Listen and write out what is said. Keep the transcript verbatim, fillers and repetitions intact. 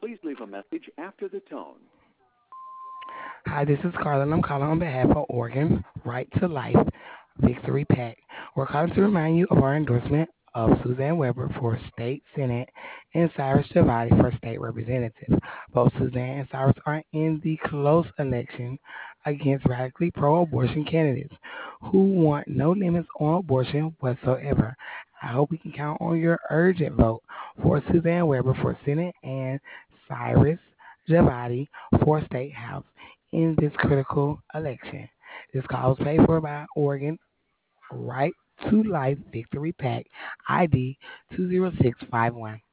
Please leave a message after the tone. Hi, this is Carla, and I'm calling on behalf of Oregon Right to Life Victory PAC. We're calling to remind you of our endorsement of Suzanne Weber for State Senate and Cyrus Javati for State Representative. Both Suzanne and Cyrus are in the close election against radically pro-abortion candidates who want no limits on abortion whatsoever. I hope we can count on your urgent vote for Suzanne Weber for Senate and Cyrus Javati for State House in this critical election. This call was paid for by Oregon Right to Life Victory PAC I D two zero six five one.